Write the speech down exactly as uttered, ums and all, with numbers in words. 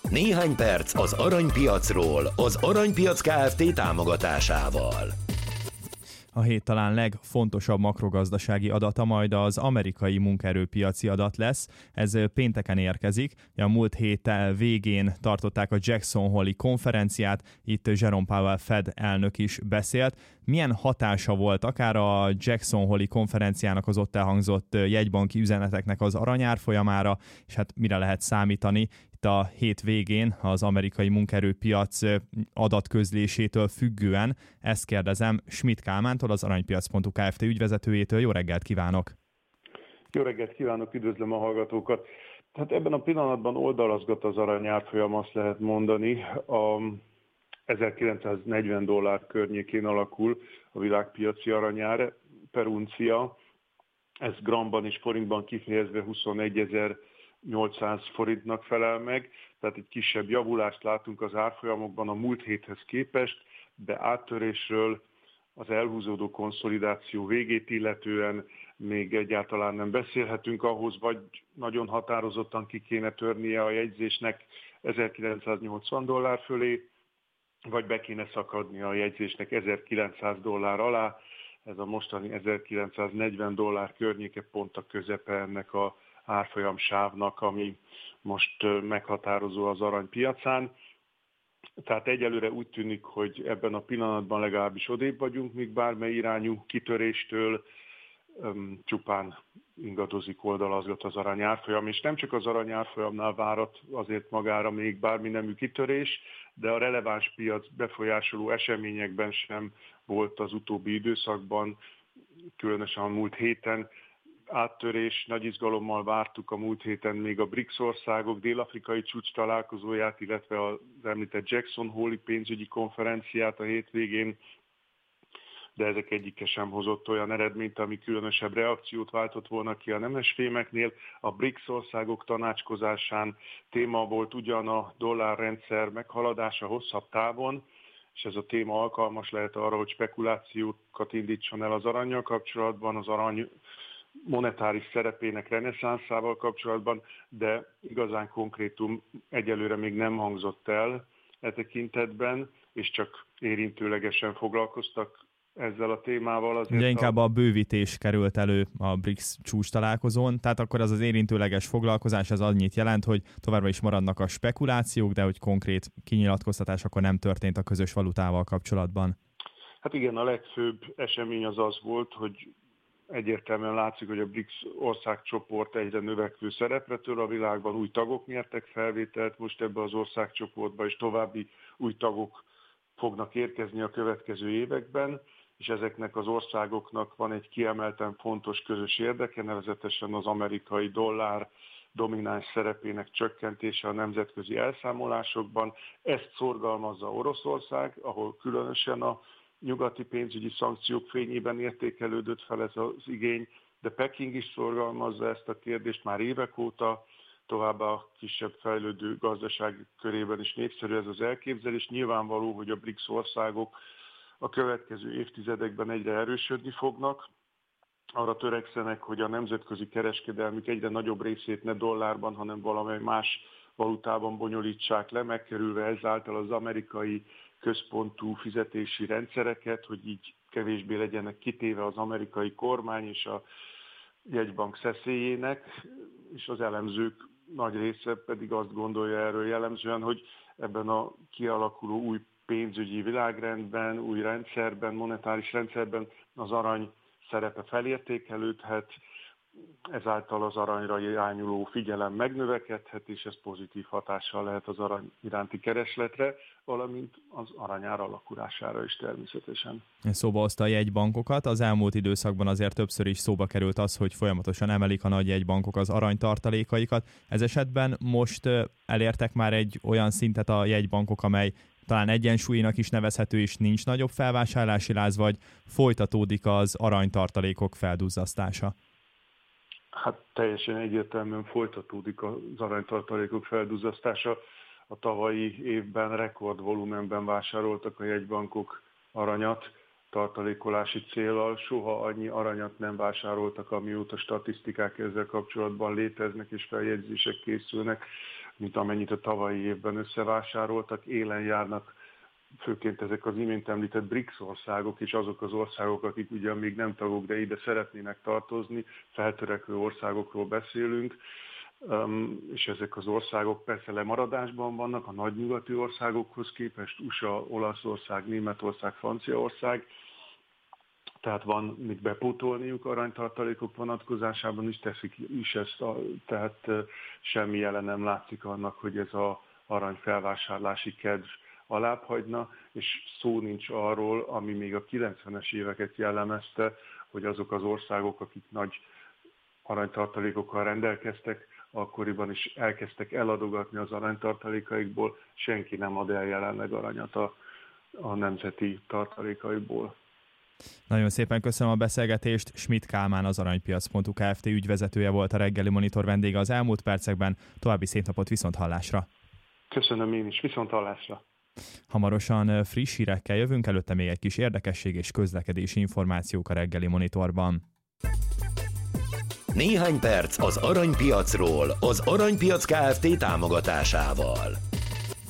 Néhány perc az aranypiacról, az Aranypiac Kft. Támogatásával. A hét talán legfontosabb makrogazdasági adata majd az amerikai munkaerőpiaci adat lesz. Ez pénteken érkezik. A múlt hét végén tartották a Jackson Hole-i konferenciát, itt Jerome Powell Fed elnök is beszélt. Milyen hatása volt akár a Jackson Hole-i konferenciának az ott elhangzott jegybanki üzeneteknek az aranyárfolyamára, és hát mire lehet számítani itt a hét végén az amerikai munkaerőpiac adatközlésétől függően? Ezt kérdezem Schmidt Kálmántól, az aranypiac pont hu Kft. Ügyvezetőjétől. Jó reggelt kívánok! Jó reggelt kívánok, üdvözlöm a hallgatókat! Hát ebben a pillanatban oldalazgat az aranyárfolyam, azt lehet mondani. A ezerkilencszáznegyven dollár környékén alakul a világpiaci aranyár per uncia. Ez gramban és forintban kifejezve huszonegyezer-nyolcszáz forintnak felel meg, tehát egy kisebb javulást látunk az árfolyamokban a múlt héthez képest, de áttörésről, az elhúzódó konszolidáció végét illetően még egyáltalán nem beszélhetünk, ahhoz vagy nagyon határozottan ki kéne törnie a jegyzésnek ezerkilencszáznyolcvan dollár fölé, vagy be kéne szakadni a jegyzésnek ezerkilencszáz dollár alá. Ez a mostani ezerkilencszáznegyven dollár környéke pont a közepe ennek a árfolyam sávnak, ami most meghatározó az aranypiacán. Tehát egyelőre úgy tűnik, hogy ebben a pillanatban legalábbis odébb vagyunk, míg bármely irányú kitöréstől um, csupán ingadozik, oldalazgat az aranyárfolyam, és nem csak az aranyárfolyamnál várat azért magára még bármi nemű kitörés, de a releváns piac befolyásoló eseményekben sem volt az utóbbi időszakban, különösen a múlt héten áttörés, nagy izgalommal vártuk a múlt héten még a BRICS országok dél-afrikai csúcs találkozóját, illetve az említett Jackson Hole-i pénzügyi konferenciát a hétvégén, de ezek egyike sem hozott olyan eredményt, ami különösebb reakciót váltott volna ki a nemesfémeknél. A BRICS országok tanácskozásán téma volt ugyan a dollárrendszer meghaladása hosszabb távon, és ez a téma alkalmas lehet arra, hogy spekulációkat indítson el az arannyal kapcsolatban, az arany monetáris szerepének reneszánszával kapcsolatban, de igazán konkrétum egyelőre még nem hangzott el e tekintetben, és csak érintőlegesen foglalkoztak ezzel a témával. Azért Ugye inkább a bővítés került elő a BRICS csúcs találkozón, tehát akkor az az érintőleges foglalkozás az annyit jelent, hogy továbbra is maradnak a spekulációk, de hogy konkrét kinyilatkoztatás akkor nem történt a közös valutával kapcsolatban. Hát igen, a legfőbb esemény az az volt, hogy egyértelműen látszik, hogy a BRICS országcsoport egyre növekvő szerepre tör a világban, új tagok nyertek felvételt most ebbe az országcsoportba, és további új tagok fognak érkezni a következő években, és ezeknek az országoknak van egy kiemelten fontos közös érdeke, nevezetesen az amerikai dollár domináns szerepének csökkentése a nemzetközi elszámolásokban. Ezt szorgalmazza Oroszország, ahol különösen a nyugati pénzügyi szankciók fényében értékelődött fel ez az igény, de Peking is szorgalmazza ezt a kérdést már évek óta, továbbá a kisebb fejlődő gazdaság körében is népszerű ez az elképzelés. Nyilvánvaló, hogy a BRICS országok a következő évtizedekben egyre erősödni fognak, arra törekszenek, hogy a nemzetközi kereskedelmük egyre nagyobb részét ne dollárban, hanem valamely más valutában bonyolítsák le, megkerülve ezáltal az amerikai központú fizetési rendszereket, hogy így kevésbé legyenek kitéve az amerikai kormány és a jegybank szeszélyének, és az elemzők nagy része pedig azt gondolja erről jellemzően, hogy ebben a kialakuló új pénzügyi világrendben, új rendszerben, monetáris rendszerben az arany szerepe felértékelődhet, ezáltal az aranyra irányuló figyelem megnövekedhet, és ez pozitív hatással lehet az arany iránti keresletre, valamint az aranyár alakulására is természetesen. Szóba hozta a jegybankokat. Az elmúlt időszakban azért többször is szóba került az, hogy folyamatosan emelik a nagy jegybankok az aranytartalékaikat. Ez esetben most elértek már egy olyan szintet a jegybankok, amely talán egyensúlynak is nevezhető, és nincs nagyobb felvásárlási láz, vagy folytatódik az aranytartalékok felduzzasztása? Hát teljesen egyértelműen folytatódik az aranytartalékok felduzzasztása. A tavalyi évben rekordvolumenben vásároltak a jegybankok aranyat tartalékolási céllal. Soha annyi aranyat nem vásároltak, amióta statisztikák ezzel kapcsolatban léteznek és feljegyzések készülnek. mint amennyit a tavalyi évben összevásároltak. Élen járnak főként ezek az imént említett BRICS országok, és azok az országok, akik ugyan még nem tagok, de ide szeretnének tartozni, feltörekvő országokról beszélünk, um, és ezek az országok persze lemaradásban vannak a nagy nyugati országokhoz képest, u es á, Olaszország, Németország, Franciaország, tehát van mit bepótolniuk aranytartalékok vonatkozásában is, teszik is ezt, a, tehát semmi jelen nem látszik annak, hogy ez az aranyfelvásárlási kedv alább hagyna, és szó nincs arról, ami még a kilencvenes éveket jellemezte, hogy azok az országok, akik nagy aranytartalékokkal rendelkeztek, akkoriban is elkezdtek eladogatni az aranytartalékaikból, senki nem ad el jelenleg aranyat a, a nemzeti tartalékaiból. Nagyon szépen köszönöm a beszélgetést. Schmidt Kálmán, az aranypiac pont hu Kft. Ügyvezetője volt a reggeli monitor vendége az elmúlt percekben. További szép napot, viszont hallásra! Köszönöm én is, viszont hallásra! Hamarosan friss hírekkel jövünk, előtte még egy kis érdekesség és közlekedési információk a reggeli monitorban. Néhány perc az aranypiacról, az Aranypiac Kft. Támogatásával.